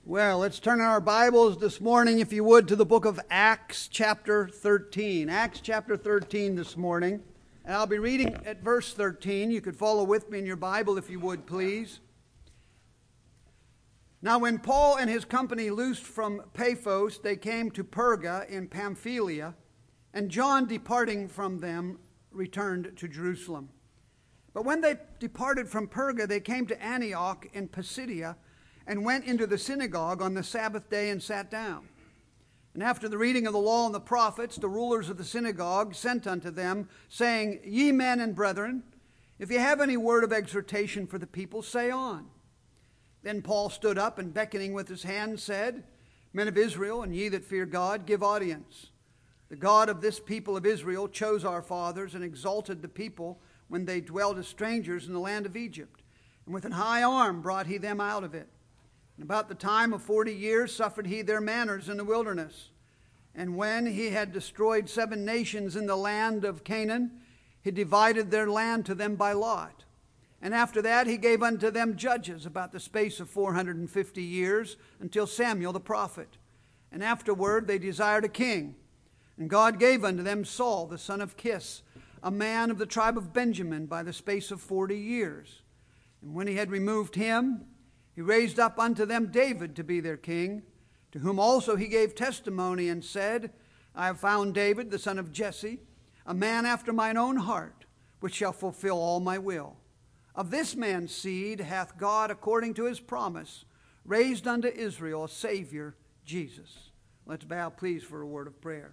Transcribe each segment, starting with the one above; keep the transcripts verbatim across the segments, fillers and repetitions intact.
Well, let's turn our Bibles this morning, if you would, to the book of Acts chapter thirteen. Acts chapter thirteen this morning. And I'll be reading at verse thirteen. You could follow with me in your Bible if you would, please. Now when Paul and his company loosed from Paphos, they came to Perga in Pamphylia, and John, departing from them, returned to Jerusalem. But when they departed from Perga, they came to Antioch in Pisidia, and went into the synagogue on the Sabbath day and sat down. And after the reading of the law and the prophets, the rulers of the synagogue sent unto them, saying, Ye men and brethren, if ye have any word of exhortation for the people, say on. Then Paul stood up, and beckoning with his hand said, Men of Israel, and ye that fear God, give audience. The God of this people of Israel chose our fathers, and exalted the people when they dwelt as strangers in the land of Egypt. And with an high arm brought he them out of it. And about the time of forty years suffered he their manners in the wilderness. And when he had destroyed seven nations in the land of Canaan, he divided their land to them by lot. And after that he gave unto them judges about the space of four hundred and fifty years, until Samuel the prophet. And afterward they desired a king. And God gave unto them Saul the son of Kish, a man of the tribe of Benjamin, by the space of forty years. And when he had removed him, he raised up unto them David to be their king, to whom also he gave testimony and said, I have found David, the son of Jesse, a man after mine own heart, which shall fulfill all my will. Of this man's seed hath God, according to his promise, raised unto Israel a Savior, Jesus. Let's bow, please, for a word of prayer.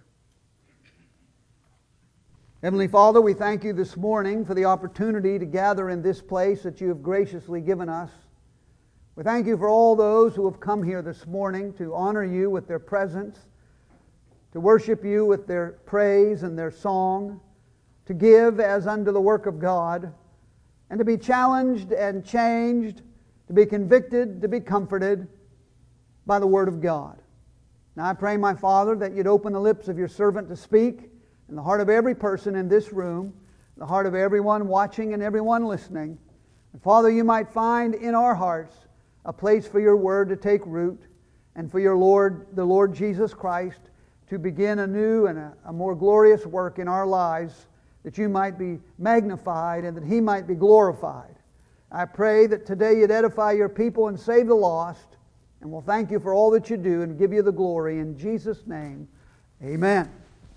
Heavenly Father, we thank you this morning for the opportunity to gather in this place that you have graciously given us. We thank you for all those who have come here this morning to honor you with their presence, to worship you with their praise and their song, to give as unto the work of God, and to be challenged and changed, to be convicted, to be comforted by the Word of God. Now I pray, my Father, that you'd open the lips of your servant to speak, in the heart of every person in this room, the heart of everyone watching and everyone listening. And Father, you might find in our hearts a place for your word to take root, and for your Lord, the Lord Jesus Christ, to begin a new and a, a more glorious work in our lives, that you might be magnified and that he might be glorified. I pray that today you'd edify your people and save the lost, and we'll thank you for all that you do and give you the glory. In Jesus' name, amen.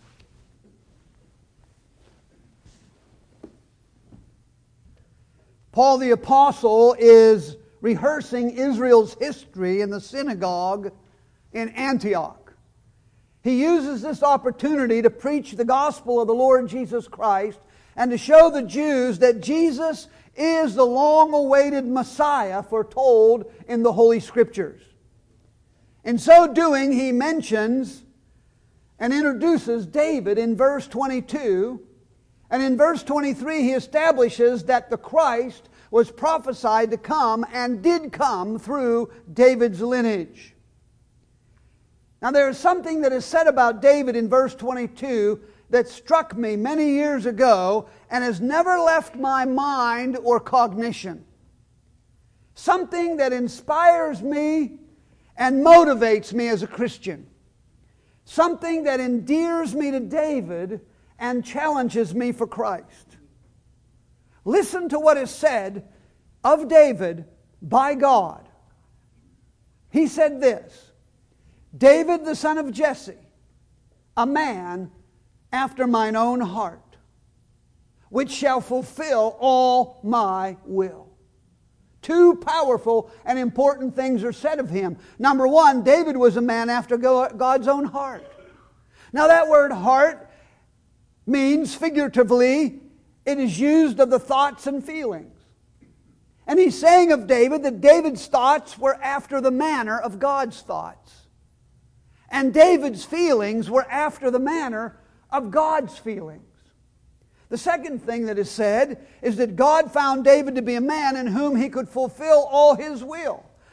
Paul the Apostle is rehearsing Israel's history in the synagogue in Antioch. He uses this opportunity to preach the gospel of the Lord Jesus Christ and to show the Jews that Jesus is the long-awaited Messiah foretold in the Holy Scriptures. In so doing, he mentions and introduces David in verse twenty-two, and in verse twenty-three he establishes that the Christ was prophesied to come and did come through David's lineage. Now there is something that is said about David in verse twenty-two that struck me many years ago and has never left my mind or cognition. Something that inspires me and motivates me as a Christian. Something that endears me to David and challenges me for Christ. Listen to what is said of David by God. He said this, David the son of Jesse, a man after mine own heart, which shall fulfill all my will. Two powerful and important things are said of him. Number one, David was a man after God's own heart. Now that word heart means figuratively, it is used of the thoughts and feelings. And he's saying of David that David's thoughts were after the manner of God's thoughts. And David's feelings were after the manner of God's feelings. The second thing that is said is that God found David to be a man in whom he could fulfill all his will.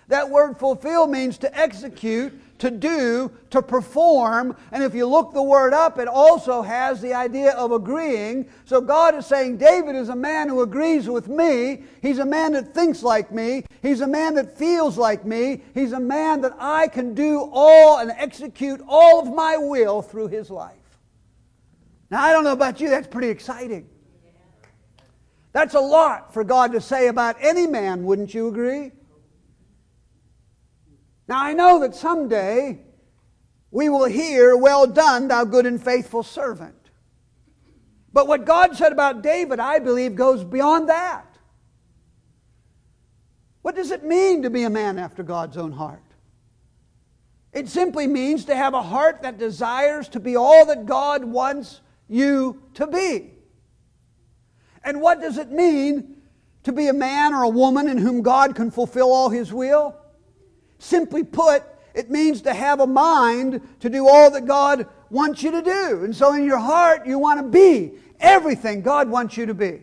That word fulfill means to execute, to do, to perform. And if you look the word up, it also has the idea of agreeing. So God is saying David is a man who agrees with me. He's a man that thinks like me. He's a man that feels like me. He's a man that I can do all and execute all of my will through his life. Now, I don't know about you, that's pretty exciting. That's a lot for God to say about any man, wouldn't you agree? Now, I know that someday we will hear, "Well done, thou good and faithful servant." But what God said about David, I believe, goes beyond that. What does it mean to be a man after God's own heart? It simply means to have a heart that desires to be all that God wants you to be. And what does it mean to be a man or a woman in whom God can fulfill all His will? Simply put, it means to have a mind to do all that God wants you to do. And so in your heart, you want to be everything God wants you to be.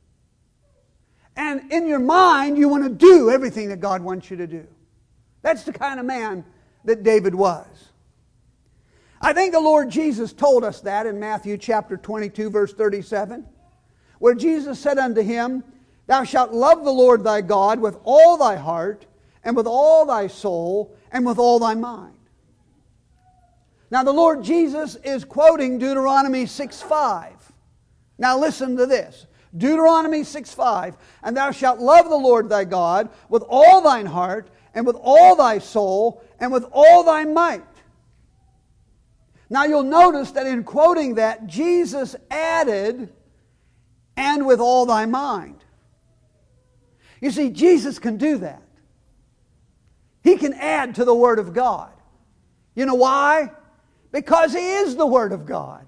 And in your mind, you want to do everything that God wants you to do. That's the kind of man that David was. I think the Lord Jesus told us that in Matthew chapter twenty-two, verse thirty-seven, where Jesus said unto him, "Thou shalt love the Lord thy God with all thy heart, and with all thy soul, and with all thy mind." Now the Lord Jesus is quoting Deuteronomy six five. Now listen to this. Deuteronomy six five. "And thou shalt love the Lord thy God with all thine heart, and with all thy soul, and with all thy might." Now you'll notice that in quoting that, Jesus added, "and with all thy mind." You see, Jesus can do that. He can add to the Word of God. You know why? Because He is the Word of God.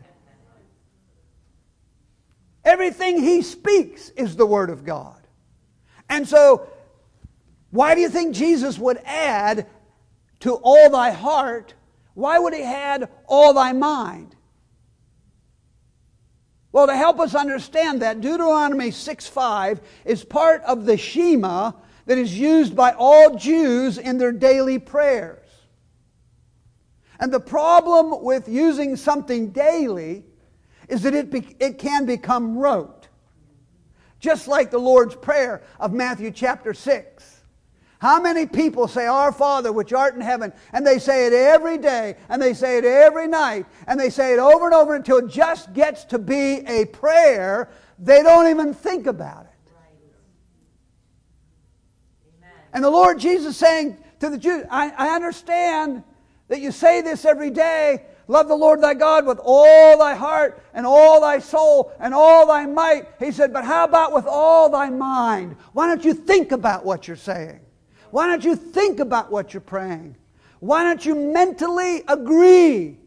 Everything He speaks is the Word of God. And so, why do you think Jesus would add to all thy heart? Why would He add all thy mind? Well, to help us understand that, Deuteronomy six five is part of the Shema that is used by all Jews in their daily prayers. And the problem with using something daily is that it, be, it can become rote. Just like the Lord's Prayer of Matthew chapter six. How many people say, "Our Father which art in heaven," and they say it every day, and they say it every night, and they say it over and over until it just gets to be a prayer. They don't even think about it. Right. And the Lord Jesus is saying to the Jews, I, I understand that you say this every day, "Love the Lord thy God with all thy heart and all thy soul and all thy might." He said, "But how about with all thy mind? Why don't you think about what you're saying? Why don't you think about what you're praying? Why don't you mentally agree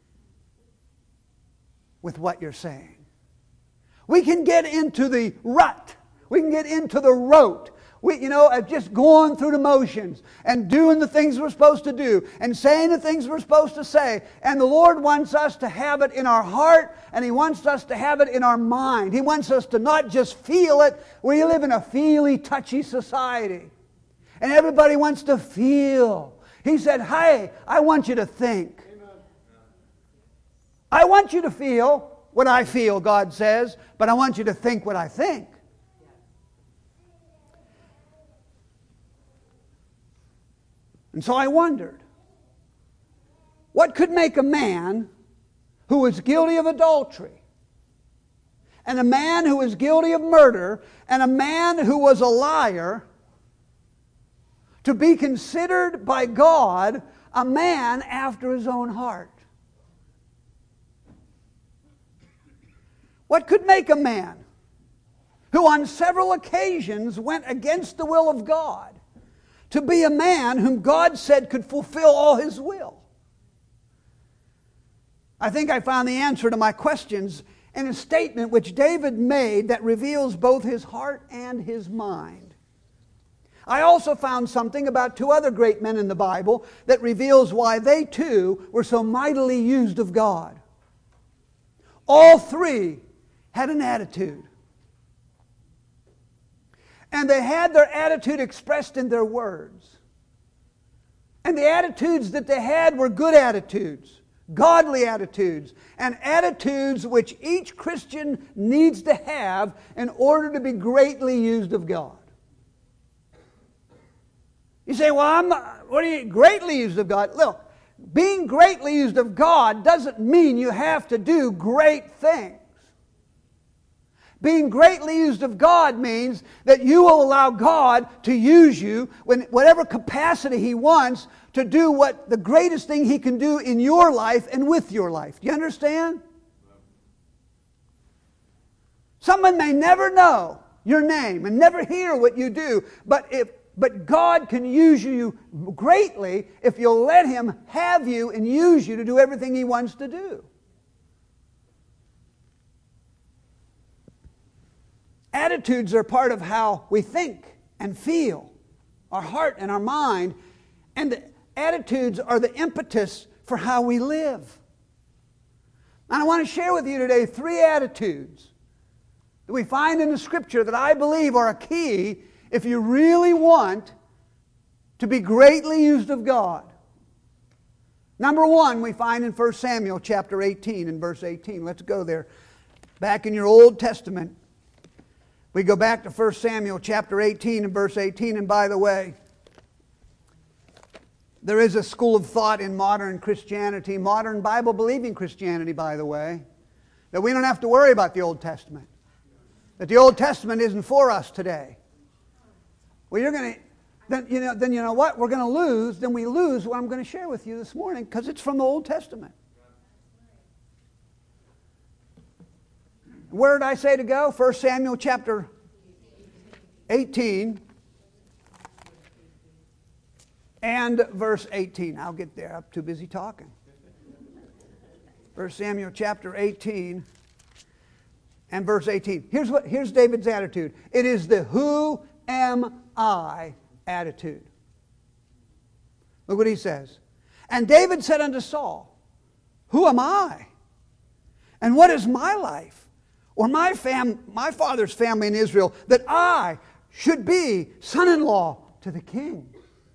with what you're saying?" We can get into the rut. We can get into the rote. We, you know, of just going through the motions and doing the things we're supposed to do and saying the things we're supposed to say. And the Lord wants us to have it in our heart, and He wants us to have it in our mind. He wants us to not just feel it. We live in a feely, touchy society. And everybody wants to feel. He said, "Hey, I want you to think." Amen. I want you to feel what I feel, God says, but I want you to think what I think. And so I wondered, what could make a man who was guilty of adultery, and a man who was guilty of murder, and a man who was a liar, to be considered by God a man after His own heart? What could make a man who on several occasions went against the will of God to be a man whom God said could fulfill all His will? I think I found the answer to my questions in a statement which David made that reveals both his heart and his mind. I also found something about two other great men in the Bible that reveals why they too were so mightily used of God. All three had an attitude. And they had their attitude expressed in their words. And the attitudes that they had were good attitudes, godly attitudes, and attitudes which each Christian needs to have in order to be greatly used of God. You say, well, I'm not, what are you, greatly used of God? Look, being greatly used of God doesn't mean you have to do great things. Being greatly used of God means that you will allow God to use you in whatever capacity He wants to do what the greatest thing He can do in your life and with your life. Do you understand? Someone may never know your name and never hear what you do, but if but God can use you greatly if you'll let Him have you and use you to do everything He wants to do. Attitudes are part of how we think and feel, our heart and our mind, and the attitudes are the impetus for how we live. And I want to share with you today three attitudes that we find in the Scripture that I believe are a key if you really want to be greatly used of God. Number one, we find in First Samuel chapter eighteen and verse eighteen. Let's go there. Back in your Old Testament, we go back to First Samuel chapter eighteen and verse eighteen. And by the way, there is a school of thought in modern Christianity, modern Bible-believing Christianity, by the way, that we don't have to worry about the Old Testament. That the Old Testament isn't for us today. Well, you're going to, then you know, then you know what? We're going to lose. Then we lose what I'm going to share with you this morning because it's from the Old Testament. Where did I say to go? First Samuel chapter eighteen and verse eighteen. I'll get there. I'm too busy talking. First Samuel chapter eighteen and verse eighteen. Here's what. Here's David's attitude. It is the who am I attitude. Look what he says. And David said unto Saul, who am I? And what is my life? Or my fam, my father's family in Israel, that I should be son-in-law to the king?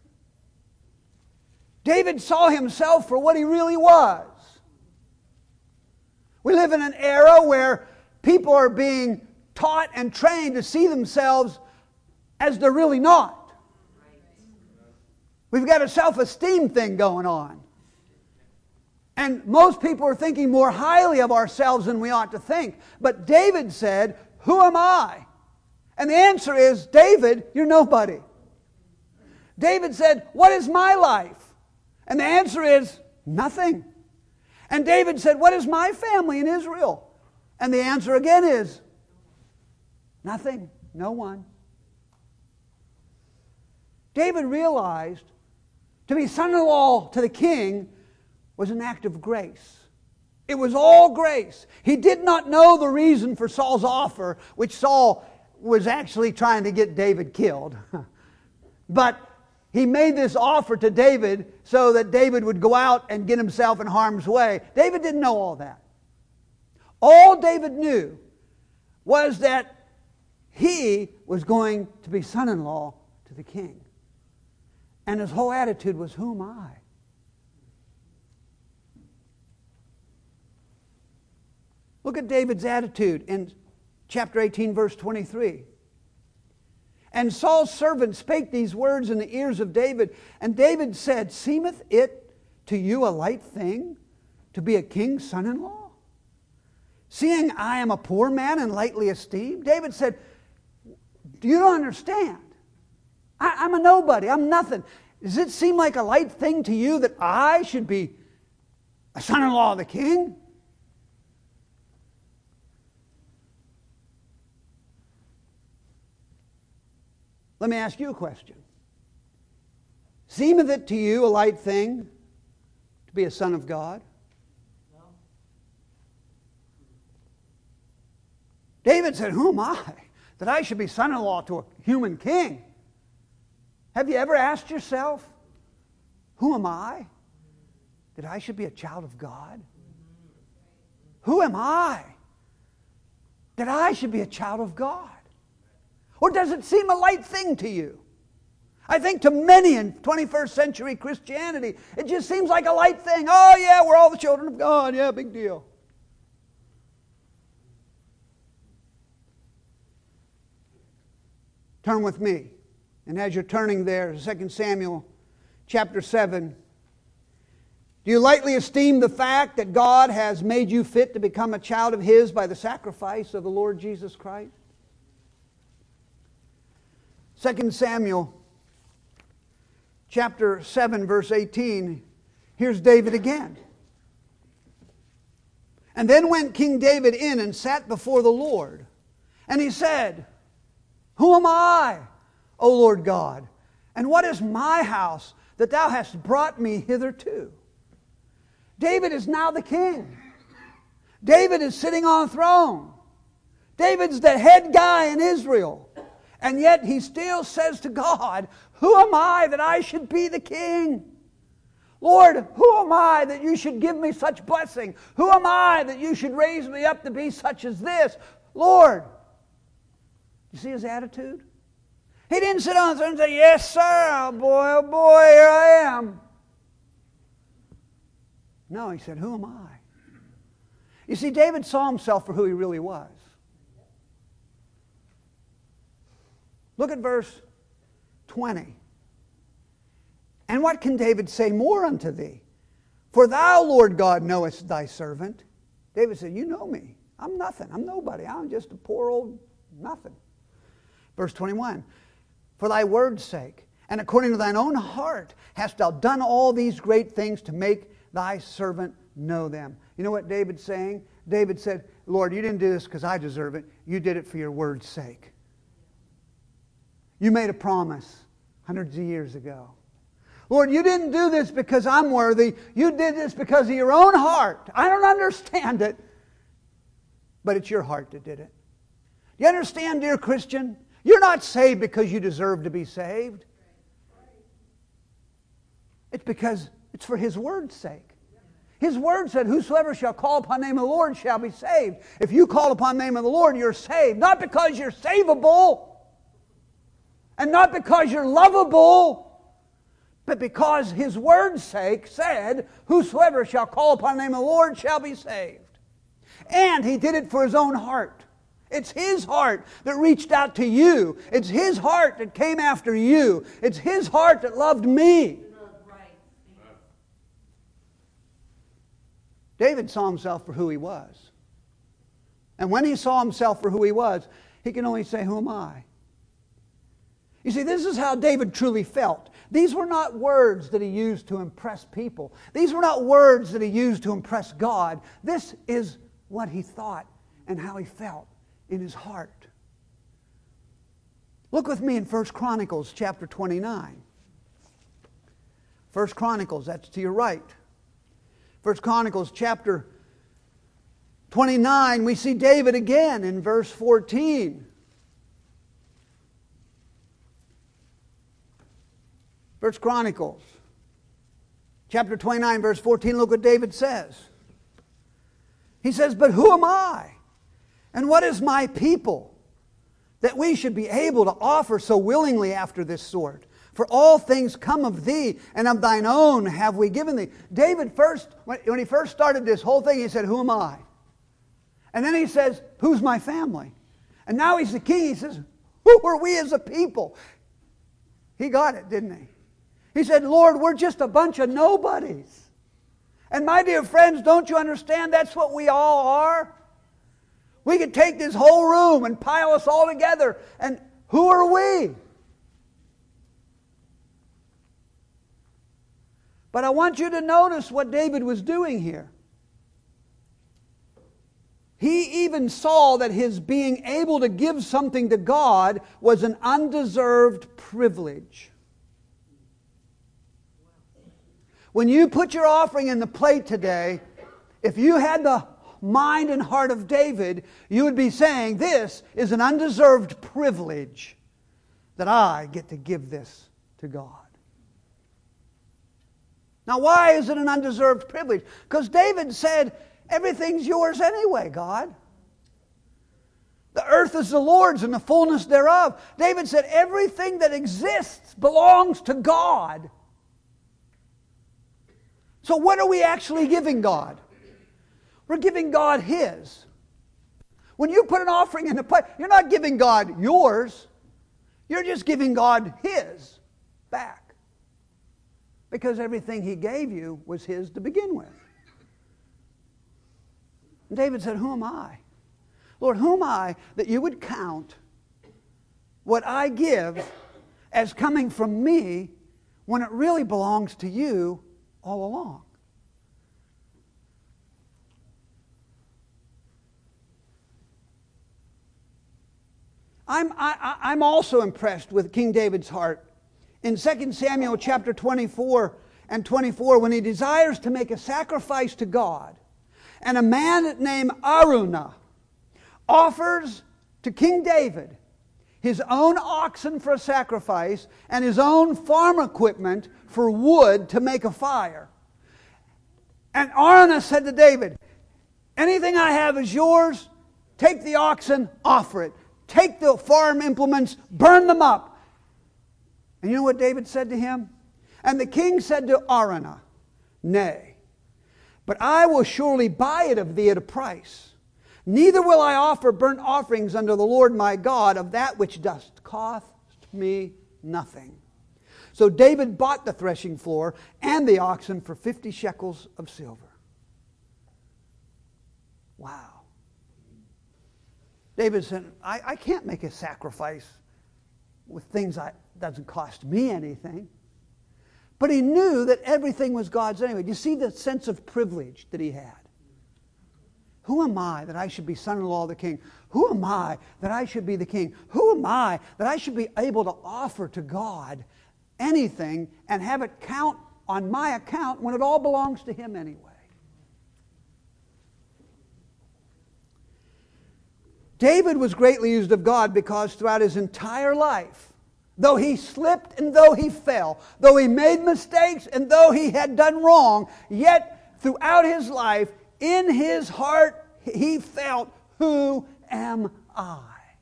David saw himself for what he really was. We live in an era where people are being taught and trained to see themselves as they're really not. We've got a self-esteem thing going on. And most people are thinking more highly of ourselves than we ought to think. But David said, who am I? And the answer is, David, you're nobody. David said, what is my life? And the answer is, nothing. And David said, what is my family in Israel? And the answer again is, nothing, no one. David realized to be son-in-law to the king was an act of grace. It was all grace. He did not know the reason for Saul's offer, which Saul was actually trying to get David killed. But he made this offer to David so that David would go out and get himself in harm's way. David didn't know all that. All David knew was that he was going to be son-in-law to the king. And his whole attitude was, who am I? Look at David's attitude in chapter eighteen, verse twenty-three. And Saul's servant spake these words in the ears of David. And David said, seemeth it to you a light thing to be a king's son-in-law? Seeing I am a poor man and lightly esteemed? David said, do you don't understand? I, I'm a nobody. I'm nothing. Does it seem like a light thing to you that I should be a son-in-law of the king? Let me ask you a question. Seemeth it to you a light thing to be a son of God? No. David said, who am I that I should be son-in-law to a human king? Have you ever asked yourself, who am I that I should be a child of God? Who am I that I should be a child of God? Or does it seem a light thing to you? I think to many in twenty-first century Christianity, it just seems like a light thing. Oh yeah, we're all the children of God. Yeah, big deal. Turn with me. And as you're turning there, Second Samuel chapter seven. Do you lightly esteem the fact that God has made you fit to become a child of His by the sacrifice of the Lord Jesus Christ? Second Samuel chapter seven, verse eighteen. Here's David again. And then went King David in and sat before the Lord. And he said, Who am I, O Lord God? And what is my house that thou hast brought me hitherto? David is now the king. David is sitting on a throne. David's the head guy in Israel. And yet he still says to God, Who am I that I should be the king? Lord, who am I that you should give me such blessing? Who am I that you should raise me up to be such as this? Lord, you see his attitude? He didn't sit on the throne and say, Yes, sir, oh boy, oh boy, here I am. No, he said, Who am I? You see, David saw himself for who he really was. Look at verse twenty. And what can David say more unto thee? For thou, Lord God, knowest thy servant. David said, You know me. I'm nothing. I'm nobody. I'm just a poor old nothing. Verse twenty-one. For thy word's sake, and according to thine own heart, hast thou done all these great things to make thy servant know them. You know what David's saying? David said, Lord, you didn't do this because I deserve it. You did it for your word's sake. You made a promise hundreds of years ago. Lord, you didn't do this because I'm worthy. You did this because of your own heart. I don't understand it, but it's your heart that did it. You understand, dear Christian? You're not saved because you deserve to be saved. It's because it's for His word's sake. His word said, Whosoever shall call upon the name of the Lord shall be saved. If you call upon the name of the Lord, you're saved. Not because you're savable, and not because you're lovable, but because His word's sake said, Whosoever shall call upon the name of the Lord shall be saved. And He did it for His own heart. It's His heart that reached out to you. It's His heart that came after you. It's His heart that loved me. David saw himself for who he was. And when he saw himself for who he was, he can only say, Who am I? You see, this is how David truly felt. These were not words that he used to impress people. These were not words that he used to impress God. This is what he thought and how he felt in his heart. Look with me in First Chronicles chapter twenty-nine. First Chronicles, that's to your right. First Chronicles chapter twenty-nine, we see David again in verse fourteen. First Chronicles chapter twenty-nine, verse fourteen, look what David says. He says, But who am I? And what is my people, that we should be able to offer so willingly after this sort? For all things come of thee, and of thine own have we given thee. David first, when he first started this whole thing, he said, Who am I? And then he says, Who's my family? And now he's the king. He says, Who are we as a people? He got it, didn't he? He said, Lord, we're just a bunch of nobodies. And my dear friends, don't you understand that's what we all are? We could take this whole room and pile us all together, and who are we? But I want you to notice what David was doing here. He even saw that his being able to give something to God was an undeserved privilege. When you put your offering in the plate today, if you had the mind and heart of David, you would be saying, This is an undeserved privilege that I get to give this to God. Now, why is it an undeserved privilege? Because David said, Everything's yours anyway, God. The earth is the Lord's and the fullness thereof. David said everything that exists belongs to God. So what are we actually giving God? We're giving God His. When you put an offering in the plate, you're not giving God yours. You're just giving God His back. Because everything He gave you was His to begin with. And David said, who am I? Lord, who am I that you would count what I give as coming from me when it really belongs to you all along? I'm, I, I'm also impressed with King David's heart. In Second Samuel chapter twenty-four and twenty-four, when he desires to make a sacrifice to God, and a man named Araunah offers to King David his own oxen for a sacrifice and his own farm equipment for wood to make a fire. And Araunah said to David, anything I have is yours. Take the oxen, offer it. Take the farm implements, burn them up. And you know what David said to him? And the king said to Araunah, nay, but I will surely buy it of thee at a price. Neither will I offer burnt offerings unto the Lord my God of that which doth cost me nothing. So David bought the threshing floor and the oxen for fifty shekels of silver. Wow. David said, I, I can't make a sacrifice with things that doesn't cost me anything. But he knew that everything was God's anyway. Do you see the sense of privilege that he had? Who am I that I should be son-in-law of the king? Who am I that I should be the king? Who am I that I should be able to offer to God anything and have it count on my account when it all belongs to Him anyway? David was greatly used of God because throughout his entire life, though he slipped and though he fell, though he made mistakes and though he had done wrong, yet throughout his life, in his heart, he felt, who am I?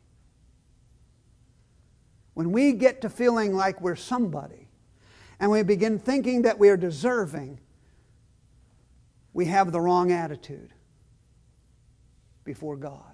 When we get to feeling like we're somebody, and we begin thinking that we are deserving, we have the wrong attitude before God.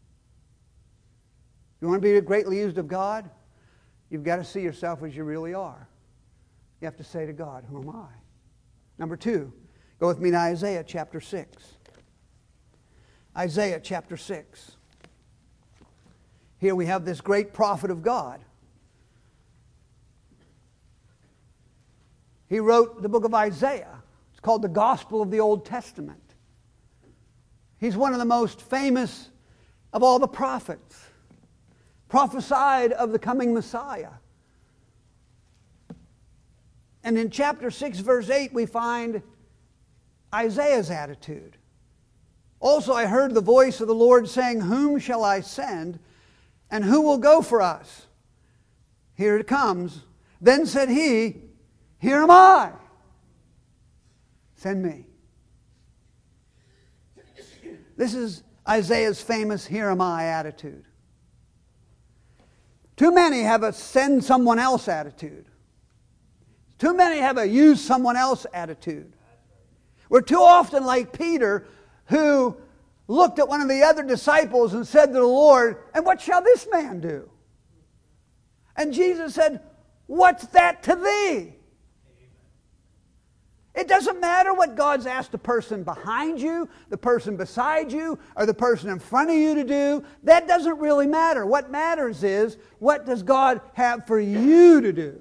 You want to be greatly used of God? You've got to see yourself as you really are. You have to say to God, who am I? Number two, go with me to Isaiah chapter six. Isaiah chapter six. Here we have this great prophet of God. He wrote the book of Isaiah. It's called the Gospel of the Old Testament. He's one of the most famous of all the prophets. Prophesied of the coming Messiah. And in chapter six, verse eight, we find Isaiah's attitude. Also, I heard the voice of the Lord saying, whom shall I send, and who will go for us? Here it comes. Then said he, here am I. Send me. This is Isaiah's famous here am I attitude. Too many have a send someone else attitude. Too many have a use someone else attitude. We're too often like Peter, who looked at one of the other disciples and said to the Lord, and what shall this man do? And Jesus said, what's that to thee? It doesn't matter what God's asked the person behind you, the person beside you, or the person in front of you to do. That doesn't really matter. What matters is, what does God have for you to do?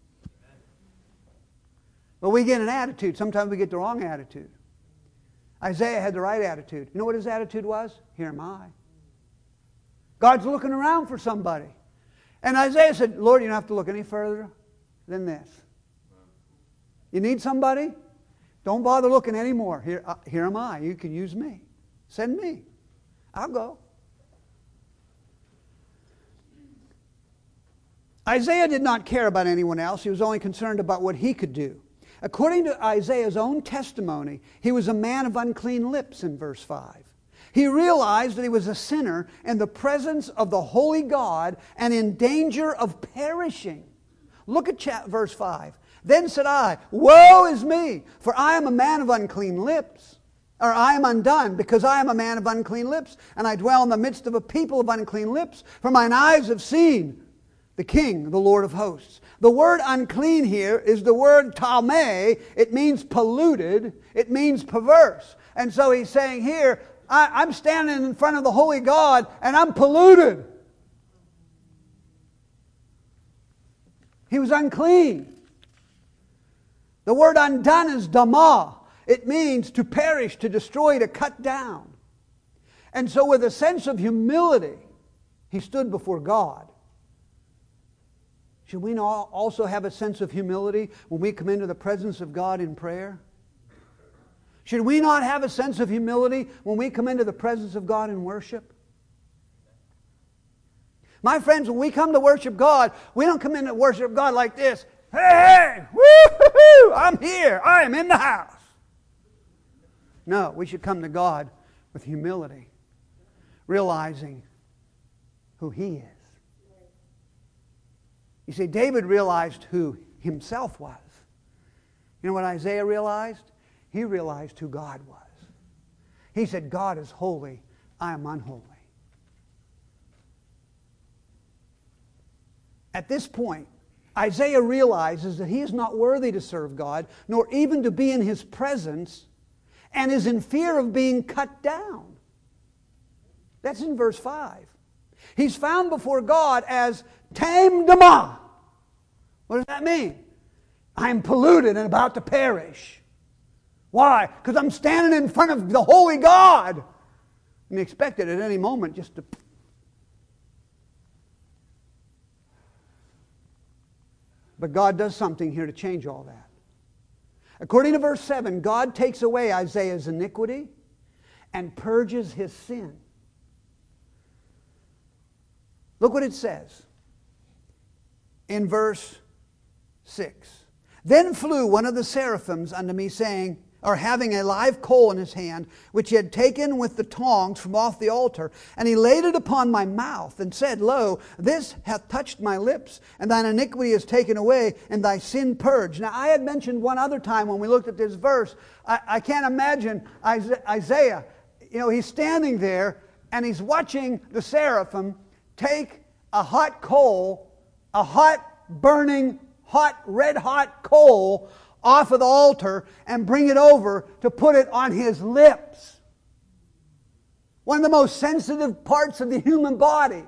But we get an attitude. Sometimes we get the wrong attitude. Isaiah had the right attitude. You know what his attitude was? Here am I. God's looking around for somebody. And Isaiah said, Lord, you don't have to look any further than this. You need somebody? Don't bother looking anymore. Here, uh, here am I. You can use me. Send me. I'll go. Isaiah did not care about anyone else. He was only concerned about what he could do. According to Isaiah's own testimony, he was a man of unclean lips in verse five. He realized that he was a sinner in the presence of the holy God and in danger of perishing. Look at chat, verse five. Then said I, woe is me, for I am a man of unclean lips. Or I am undone, because I am a man of unclean lips, and I dwell in the midst of a people of unclean lips. For mine eyes have seen the King, the Lord of hosts. The word unclean here is the word tameh. It means polluted. It means perverse. And so he's saying here, I, I'm standing in front of the holy God, and I'm polluted. He was unclean. The word undone is damah. It means to perish, to destroy, to cut down. And so with a sense of humility, he stood before God. Should we not also have a sense of humility when we come into the presence of God in prayer? Should we not have a sense of humility when we come into the presence of God in worship? My friends, when we come to worship God, we don't come in to worship God like this. Hey, hey, woo-hoo-hoo, I'm here. I am in the house. No, we should come to God with humility, realizing who He is. You see, David realized who himself was. You know what Isaiah realized? He realized who God was. He said, God is holy, I am unholy. At this point, Isaiah realizes that he is not worthy to serve God, nor even to be in His presence, and is in fear of being cut down. That's in verse five. He's found before God as Tam Damah. What does that mean? I'm polluted and about to perish. Why? Because I'm standing in front of the holy God. And he expected at any moment just to... But God does something here to change all that. According to verse seven, God takes away Isaiah's iniquity and purges his sin. Look what it says in verse six. Then flew one of the seraphims unto me, saying, or having a live coal in his hand, which he had taken with the tongs from off the altar, and he laid it upon my mouth, and said, Lo, this hath touched my lips, and thine iniquity is taken away, and thy sin purged. Now, I had mentioned one other time when we looked at this verse, I, I can't imagine Isaiah, you know, he's standing there, and he's watching the seraphim take a hot coal, a hot, burning, hot, red-hot coal off of the altar and bring it over to put it on his lips. One of the most sensitive parts of the human body.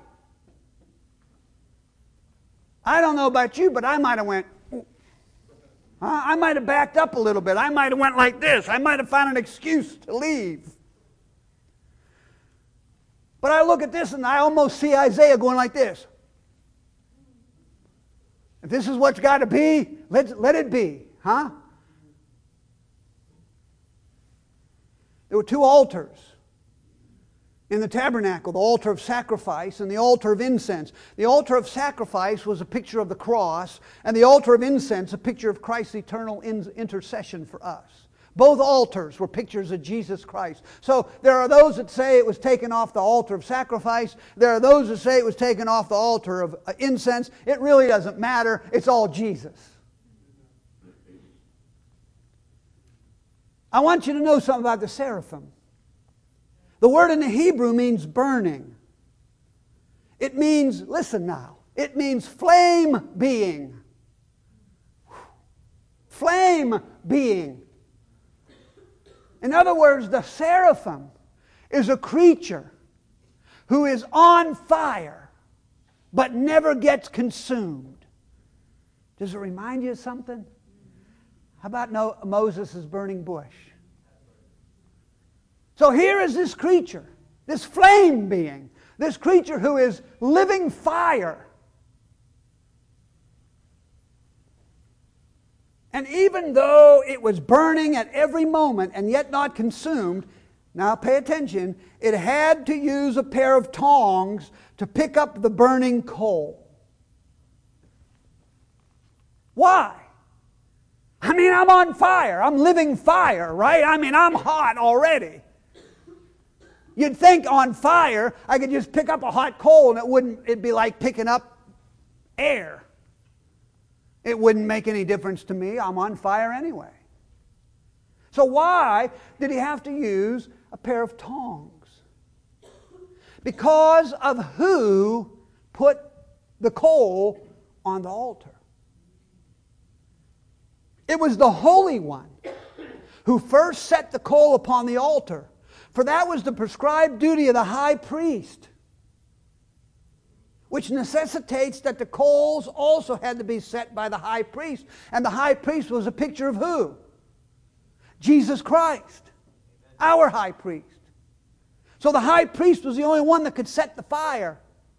I don't know about you, but I might have went, I might have backed up a little bit. I might have went like this. I might have found an excuse to leave. But I look at this and I almost see Isaiah going like this. If this is what's got to be, let, let it be. Huh? There were two altars in the tabernacle, the altar of sacrifice and the altar of incense. The altar of sacrifice was a picture of the cross, and the altar of incense a picture of Christ's eternal in- intercession for us. Both altars were pictures of Jesus Christ. So there are those that say it was taken off the altar of sacrifice. There are those that say it was taken off the altar of uh, incense. It really doesn't matter. It's all Jesus. I want you to know something about the seraphim. The word in the Hebrew means burning. It means, listen now, it means flame being. Flame being. In other words, the seraphim is a creature who is on fire but never gets consumed. Does it remind you of something? How about no, Moses' burning bush? So here is this creature, this flame being, this creature who is living fire. And even though it was burning at every moment and yet not consumed, now pay attention, it had to use a pair of tongs to pick up the burning coal. Why? I mean, I'm on fire. I'm living fire, right? I mean, I'm hot already. You'd think on fire, I could just pick up a hot coal and it wouldn't, it'd be like picking up air. It wouldn't make any difference to me. I'm on fire anyway. So why did he have to use a pair of tongs? Because of who put the coal on the altar. It was the Holy One who first set the coal upon the altar. For that was the prescribed duty of the high priest, which necessitates that the coals also had to be set by the high priest. And the high priest was a picture of who? Jesus Christ, our high priest. So the high priest was the only one that could set the fire.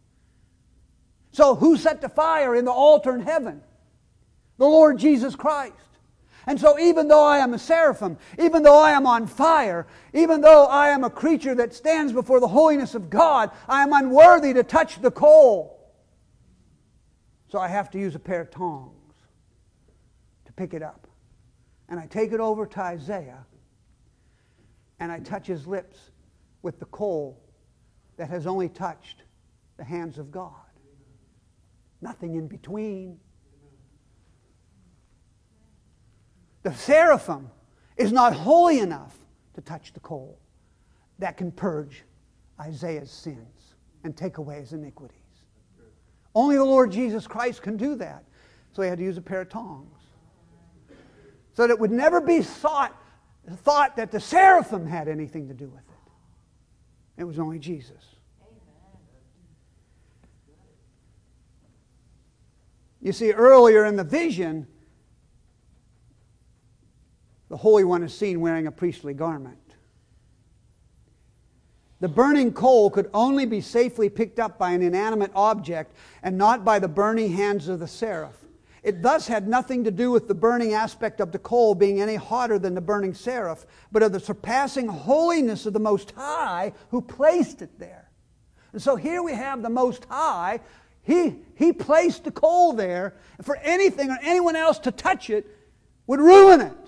So who set the fire in the altar in heaven? The Lord Jesus Christ. And so even though I am a seraphim, even though I am on fire, even though I am a creature that stands before the holiness of God, I am unworthy to touch the coal. So I have to use a pair of tongs to pick it up. And I take it over to Isaiah, and I touch his lips with the coal that has only touched the hands of God. Nothing in between. The seraphim is not holy enough to touch the coal that can purge Isaiah's sins and take away his iniquities. Only the Lord Jesus Christ can do that. So he had to use a pair of tongs. So that it would never be thought, thought that the seraphim had anything to do with it. It was only Jesus. You see, earlier in the vision, the Holy One is seen wearing a priestly garment. The burning coal could only be safely picked up by an inanimate object and not by the burning hands of the seraph. It thus had nothing to do with the burning aspect of the coal being any hotter than the burning seraph, but of the surpassing holiness of the Most High who placed it there. And so here we have the Most High. He, he placed the coal there. And for anything or anyone else to touch it would ruin it.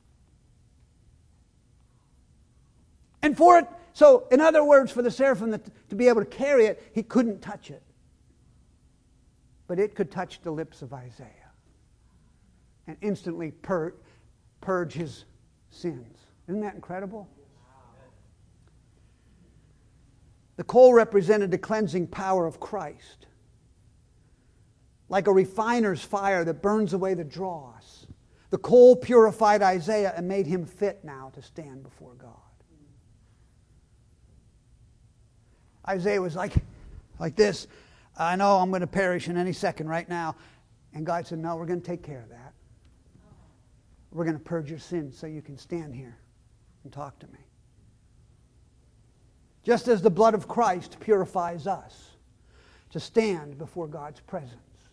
And for it, so in other words, for the seraphim to, to be able to carry it, he couldn't touch it. But it could touch the lips of Isaiah and instantly pur- purge his sins. Isn't that incredible? The coal represented the cleansing power of Christ. Like a refiner's fire that burns away the dross. The coal purified Isaiah and made him fit now to stand before God. Isaiah was like, like this. I know I'm going to perish in any second right now. And God said, no, we're going to take care of that. We're going to purge your sins so you can stand here and talk to me. Just as the blood of Christ purifies us to stand before God's presence.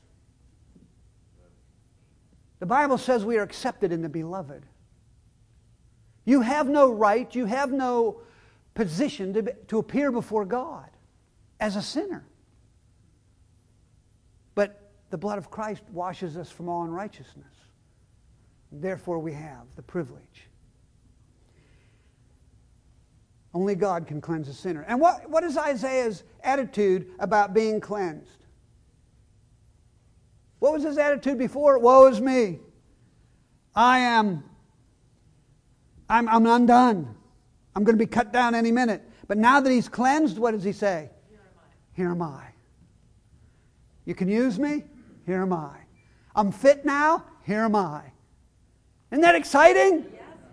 The Bible says we are accepted in the beloved. You have no right, you have no position to, be, to appear before God as a sinner. But the blood of Christ washes us from all unrighteousness. Therefore we have the privilege. Only God can cleanse a sinner. And what, what is Isaiah's attitude about being cleansed? What was his attitude before? Woe is me. I am, I'm, I'm undone. I'm going to be cut down any minute. But now that he's cleansed, what does he say? Here am I. Here am I. You can use me? Here am I. I'm fit now? Here am I. Isn't that exciting?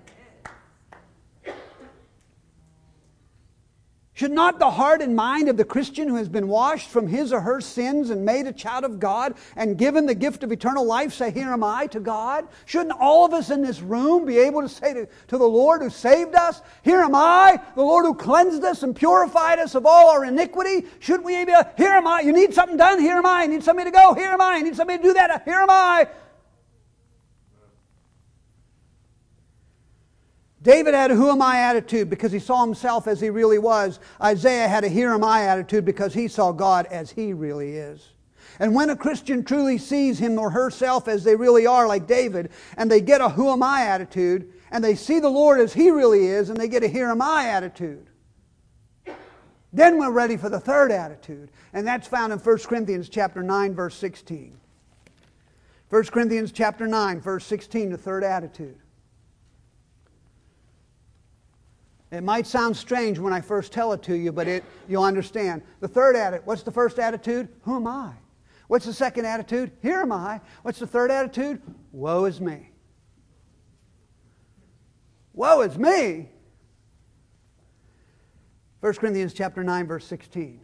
Should not the heart and mind of the Christian who has been washed from his or her sins and made a child of God and given the gift of eternal life say, here am I to God? Shouldn't all of us in this room be able to say to, to the Lord who saved us, here am I, the Lord who cleansed us and purified us of all our iniquity? Shouldn't we be able to, here am I, you need something done, here am I, you need somebody to go, here am I, you need somebody to do that, here am I. David had a who am I attitude because he saw himself as he really was. Isaiah had a here am I attitude because he saw God as he really is. And when a Christian truly sees him or herself as they really are, like David, and they get a who am I attitude, and they see the Lord as he really is, and they get a here am I attitude, Then we're ready for the third attitude, and that's found in First Corinthians chapter nine, verse sixteen. First Corinthians chapter nine, verse sixteen, the third attitude. It might sound strange when I first tell it to you, but it, you'll understand. The third attitude, what's the first attitude? Who am I? What's the second attitude? Here am I. What's the third attitude? Woe is me. Woe is me. First Corinthians chapter nine, verse sixteen.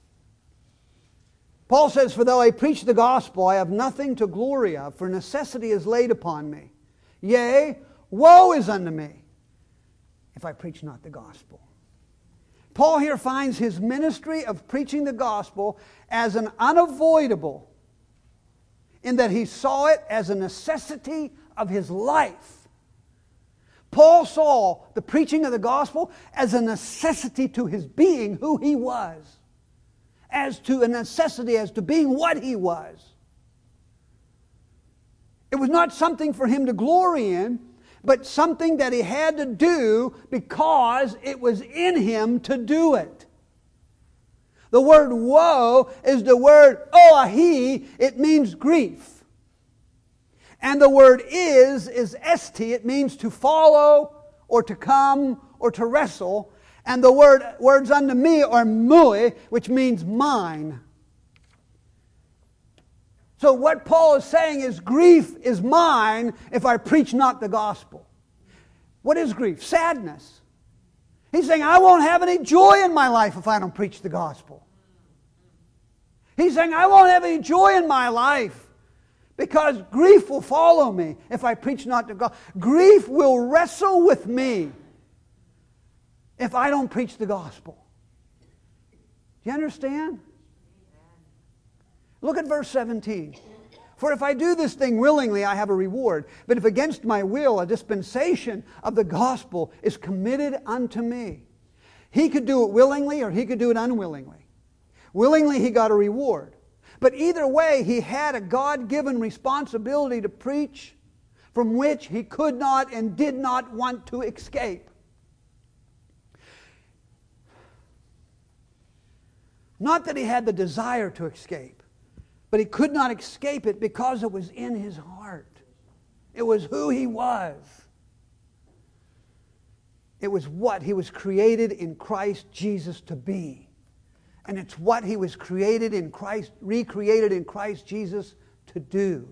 Paul says, "For though I preach the gospel, I have nothing to glory of, for necessity is laid upon me. Yea, woe is unto me, if I preach not the gospel." Paul here finds his ministry of preaching the gospel as an unavoidable, in that he saw it as a necessity of his life. Paul saw the preaching of the gospel as a necessity to his being, who he was, as to a necessity as to being what he was. It was not something for him to glory in, but something that he had to do because it was in him to do it. The word woe is the word oahi. It means grief. And the word is, is esti. It means to follow or to come or to wrestle. And the word words unto me are mui, which means mine. So what Paul is saying is grief is mine if I preach not the gospel. What is grief? Sadness. He's saying I won't have any joy in my life if I don't preach the gospel. He's saying I won't have any joy in my life because grief will follow me if I preach not the gospel. Grief will wrestle with me if I don't preach the gospel. Do you understand? Look at verse seventeen. "For if I do this thing willingly, I have a reward. But if against my will, a dispensation of the gospel is committed unto me." He could do it willingly or he could do it unwillingly. Willingly, he got a reward. But either way, he had a God-given responsibility to preach from which he could not and did not want to escape. Not that he had the desire to escape, but he could not escape it because it was in his heart. It was who he was. It was what he was created in Christ Jesus to be. And it's what he was created in Christ, recreated in Christ Jesus to do.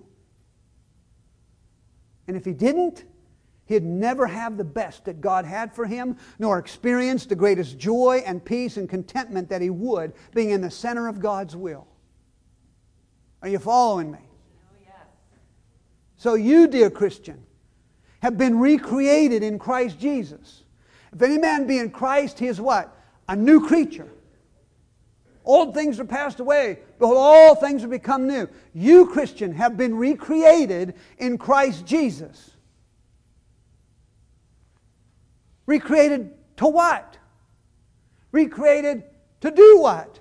And if he didn't, he'd never have the best that God had for him, nor experience the greatest joy and peace and contentment that he would, being in the center of God's will. Are you following me? Oh, yes. So you, dear Christian, have been recreated in Christ Jesus. If any man be in Christ, he is what? A new creature. Old things are passed away. Behold, all things have become new. You, Christian, have been recreated in Christ Jesus. Recreated to what? Recreated to do what?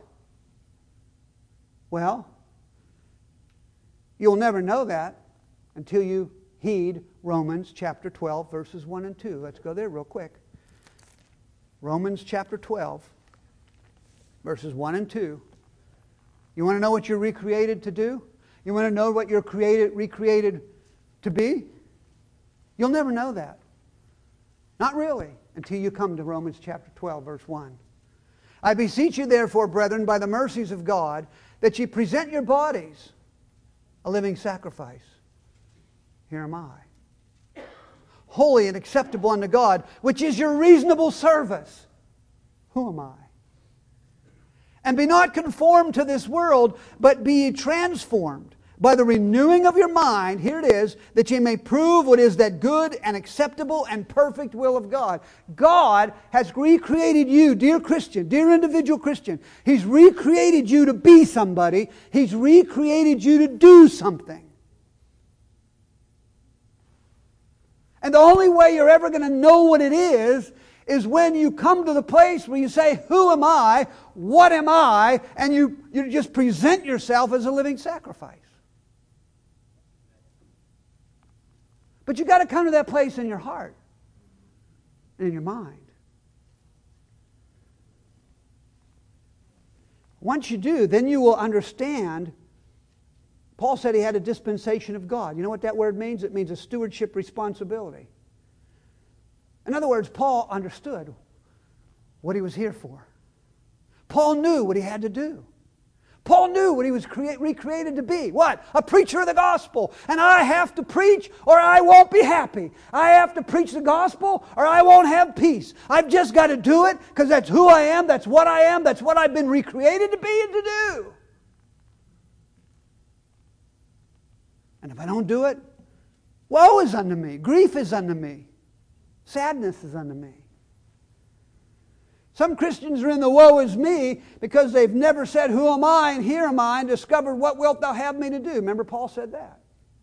Well, you'll never know that until you heed Romans chapter twelve, verses one and two. Let's go there real quick. Romans chapter twelve. Verses one and two. You want to know what you're recreated to do? You want to know what you're created, recreated to be? You'll never know that. Not really, until you come to Romans chapter twelve, verse one. "I beseech you therefore, brethren, by the mercies of God, that ye present your bodies a living sacrifice." Here am I. "Holy and acceptable unto God, which is your reasonable service." Who am I? "And be not conformed to this world, but be ye transformed by the renewing of your mind," here it is, "that ye may prove what is that good and acceptable and perfect will of God." God has recreated you, dear Christian, dear individual Christian. He's recreated you to be somebody. He's recreated you to do something. And the only way you're ever going to know what it is is when you come to the place where you say, who am I? What am I? And you, you just present yourself as a living sacrifice. But you've got to come to that place in your heart and in your mind. Once you do, then you will understand. Paul said he had a dispensation of God. You know what that word means? It means a stewardship responsibility. In other words, Paul understood what he was here for. Paul knew what he had to do. Paul knew what he was crea- recreated to be. What? A preacher of the gospel. And I have to preach or I won't be happy. I have to preach the gospel or I won't have peace. I've just got to do it because that's who I am, that's what I am, that's what I've been recreated to be and to do. And if I don't do it, woe is unto me. Grief is unto me. Sadness is unto me. Some Christians are in the woe is me because they've never said, who am I, and here am I, and discovered what wilt thou have me to do. Remember Paul said that.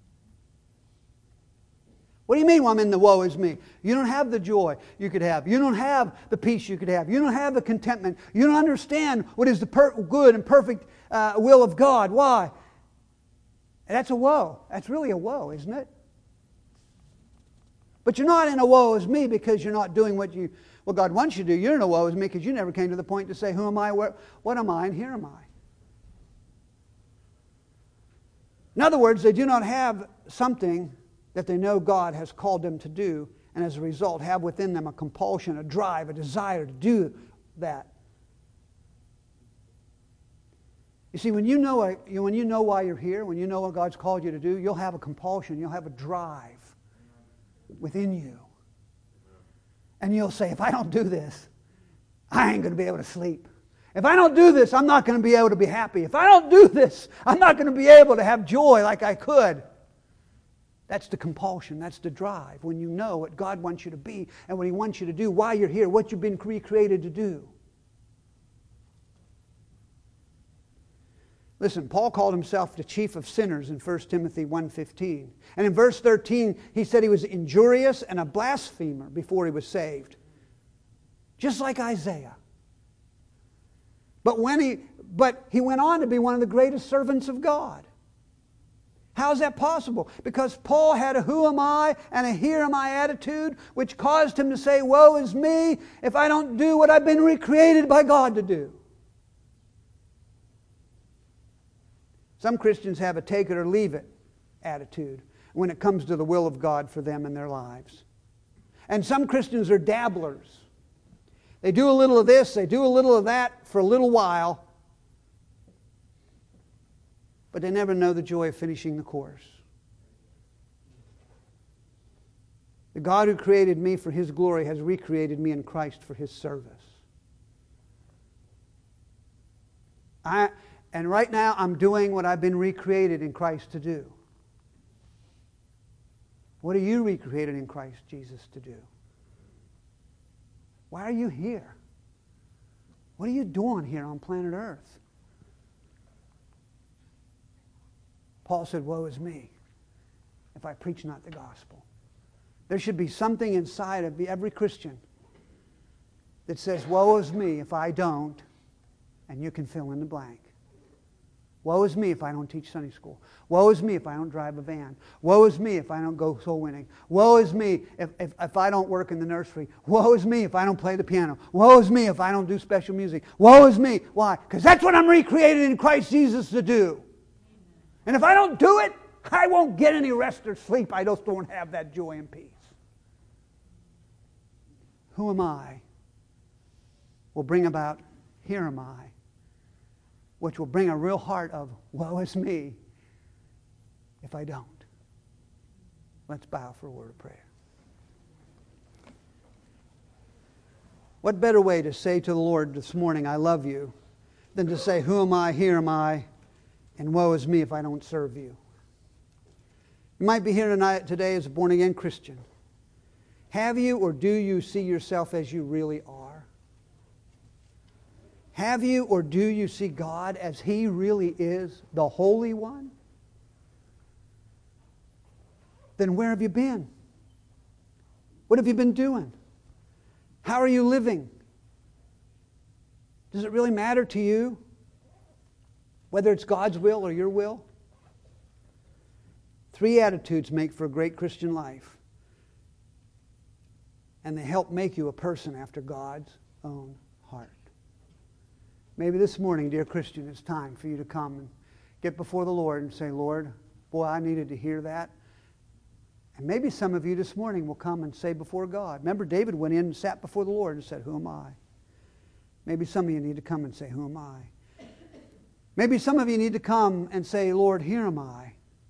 What do you mean, well, I'm in the woe is me? You don't have the joy you could have. You don't have the peace you could have. You don't have the contentment. You don't understand what is the per- good and perfect uh, will of God. Why? And that's a woe. That's really a woe, isn't it? But you're not in a woe is me because you're not doing what you what God wants you to do. You're in a woe is me because you never came to the point to say, who am I, where, what am I, and here am I. In other words, they do not have something that they know God has called them to do, and as a result have within them a compulsion, a drive, a desire to do that. You see, when you know when you know why you're here, when you know what God's called you to do, you'll have a compulsion, you'll have a drive within you. And you'll say, if I don't do this, I ain't going to be able to sleep. If I don't do this, I'm not going to be able to be happy. If I don't do this, I'm not going to be able to have joy like I could. That's the compulsion. That's the drive. When you know what God wants you to be and what He wants you to do, why you're here, what you've been recreated to do. Listen, Paul called himself the chief of sinners in First Timothy one fifteen. And in verse thirteen, he said he was injurious and a blasphemer before he was saved. Just like Isaiah. But when he but he went on to be one of the greatest servants of God. How is that possible? Because Paul had a who am I and a here am I attitude, which caused him to say, woe is me if I don't do what I've been recreated by God to do. Some Christians have a take it or leave it attitude when it comes to the will of God for them in their lives. And some Christians are dabblers. They do a little of this, they do a little of that for a little while, but they never know the joy of finishing the course. The God who created me for His glory has recreated me in Christ for His service. I... And right now, I'm doing what I've been recreated in Christ to do. What are you recreated in Christ Jesus to do? Why are you here? What are you doing here on planet Earth? Paul said, woe is me if I preach not the gospel. There should be something inside of every Christian that says, woe is me if I don't, and you can fill in the blank. Woe is me if I don't teach Sunday school. Woe is me if I don't drive a van. Woe is me if I don't go soul winning. Woe is me if, if, if I don't work in the nursery. Woe is me if I don't play the piano. Woe is me if I don't do special music. Woe is me. Why? Because that's what I'm recreated in Christ Jesus to do. And if I don't do it, I won't get any rest or sleep. I just don't have that joy and peace. Who am I? Will bring about, here am I, which will bring a real heart of, woe is me if I don't. Let's bow for a word of prayer. What better way to say to the Lord this morning, I love you, than to say, who am I, here am I, and woe is me if I don't serve you. You might be here tonight, today as a born-again Christian. Have you or do you see yourself as you really are? Have you or do you see God as He really is, the Holy One? Then where have you been? What have you been doing? How are you living? Does it really matter to you whether it's God's will or your will? Three attitudes make for a great Christian life. And they help make you a person after God's own heart. Maybe this morning, dear Christian, it's time for you to come and get before the Lord and say, Lord, boy, I needed to hear that. And maybe some of you this morning will come and say before God. Remember, David went in and sat before the Lord and said, who am I? Maybe some of you need to come and say, who am I? Maybe some of you need to come and say, Lord, here am I.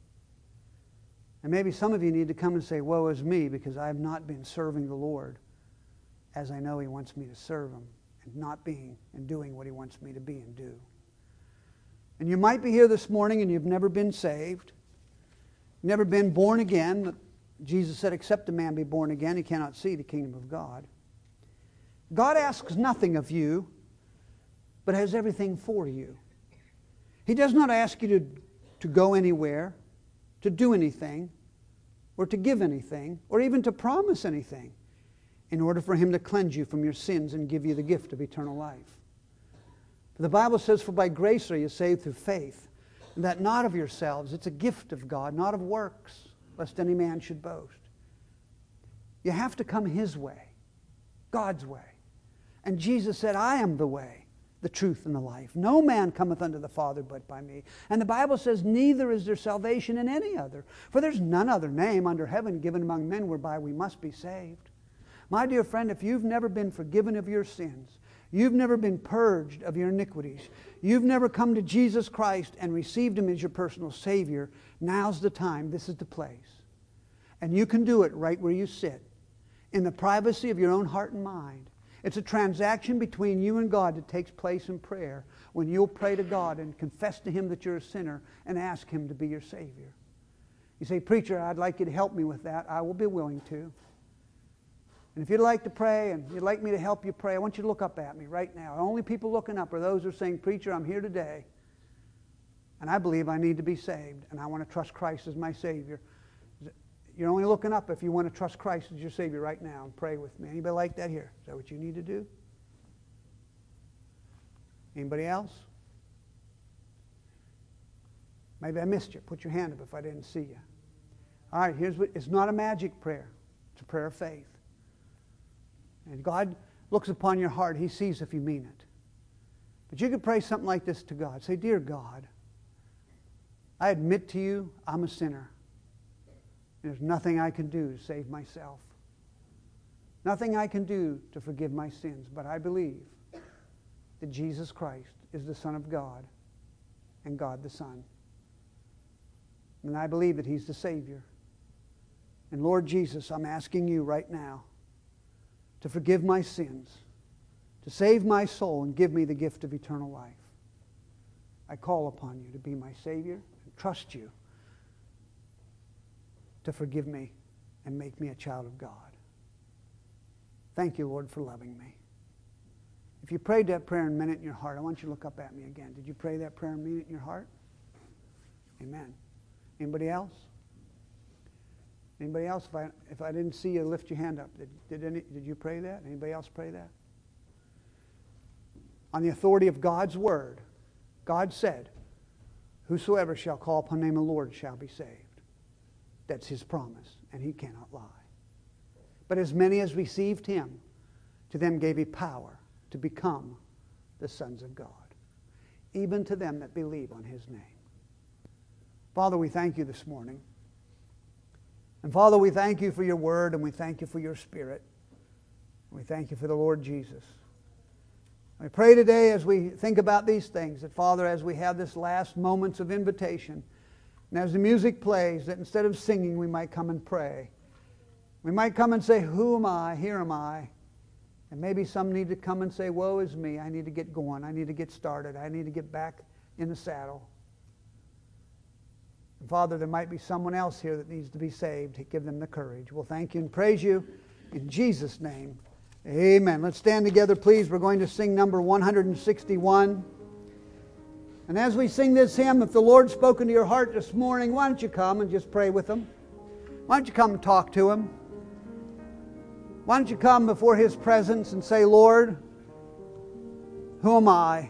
And maybe some of you need to come and say, woe is me, because I have not been serving the Lord as I know He wants me to serve Him, and not being and doing what He wants me to be and do. And you might be here this morning and you've never been saved, never been born again. Jesus said, except a man be born again, he cannot see the kingdom of God. God asks nothing of you, but has everything for you. He does not ask you to, to go anywhere, to do anything, or to give anything, or even to promise anything, in order for Him to cleanse you from your sins and give you the gift of eternal life. For the Bible says, for by grace are you saved through faith, and that not of yourselves. It's a gift of God, not of works, lest any man should boast. You have to come His way, God's way. And Jesus said, I am the way, the truth, and the life. No man cometh unto the Father but by me. And the Bible says, neither is there salvation in any other. For there's none other name under heaven given among men whereby we must be saved. My dear friend, if you've never been forgiven of your sins, you've never been purged of your iniquities, you've never come to Jesus Christ and received Him as your personal Savior, now's the time, this is the place. And you can do it right where you sit, in the privacy of your own heart and mind. It's a transaction between you and God that takes place in prayer, when you'll pray to God and confess to Him that you're a sinner and ask Him to be your Savior. You say, preacher, I'd like you to help me with that. I will be willing to. And if you'd like to pray and you'd like me to help you pray, I want you to look up at me right now. The only people looking up are those who are saying, preacher, I'm here today, and I believe I need to be saved, and I want to trust Christ as my Savior. You're only looking up if you want to trust Christ as your Savior right now and pray with me. Anybody like that here? Is that what you need to do? Anybody else? Maybe I missed you. Put your hand up if I didn't see you. All right, here's what, it's not a magic prayer. It's a prayer of faith. And God looks upon your heart. He sees if you mean it. But you could pray something like this to God. Say, dear God, I admit to you I'm a sinner. There's nothing I can do to save myself. Nothing I can do to forgive my sins. But I believe that Jesus Christ is the Son of God and God the Son. And I believe that He's the Savior. And Lord Jesus, I'm asking you right now to forgive my sins, to save my soul and give me the gift of eternal life. I call upon you to be my Savior and trust you to forgive me and make me a child of God. Thank you, Lord, for loving me. If you prayed that prayer and meant it in your heart, I want you to look up at me again. Did you pray that prayer and mean it in your heart? Amen. Anybody else? Anybody else? If I, if I didn't see you, lift your hand up. Did, did, any, did you pray that? Anybody else pray that? On the authority of God's Word, God said, whosoever shall call upon the name of the Lord shall be saved. That's His promise, and He cannot lie. But as many as received Him, to them gave He power to become the sons of God, even to them that believe on His name. Father, we thank you this morning. And Father, we thank you for your word, and we thank you for your Spirit. We thank you for the Lord Jesus. We pray today as we think about these things that, Father, as we have this last moments of invitation, and as the music plays, that instead of singing, we might come and pray. We might come and say, who am I? Here am I. And maybe some need to come and say, woe is me. I need to get going. I need to get started. I need to get back in the saddle. And Father, there might be someone else here that needs to be saved. Give them the courage. We'll thank you and praise you in Jesus' name. Amen. Let's stand together, please. We're going to sing number one hundred sixty-one. And as we sing this hymn, if the Lord's spoken to your heart this morning, why don't you come and just pray with Him? Why don't you come and talk to Him? Why don't you come before His presence and say, Lord, who am I?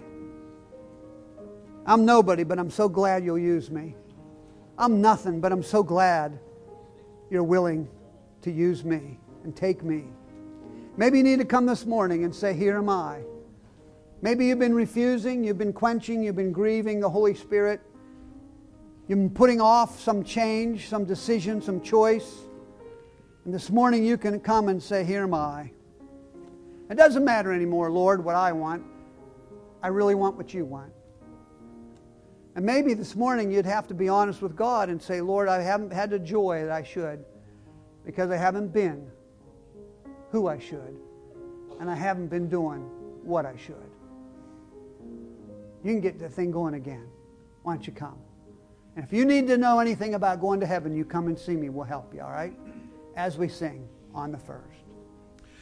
I'm nobody, but I'm so glad you'll use me. I'm nothing, but I'm so glad you're willing to use me and take me. Maybe you need to come this morning and say, here am I. Maybe you've been refusing, you've been quenching, you've been grieving the Holy Spirit. You've been putting off some change, some decision, some choice. And this morning you can come and say, here am I. It doesn't matter anymore, Lord, what I want. I really want what you want. And maybe this morning you'd have to be honest with God and say, Lord, I haven't had the joy that I should because I haven't been who I should. And I haven't been doing what I should. You can get the thing going again. Why don't you come? And if you need to know anything about going to heaven, you come and see me. We'll help you, all right? As we sing on the first.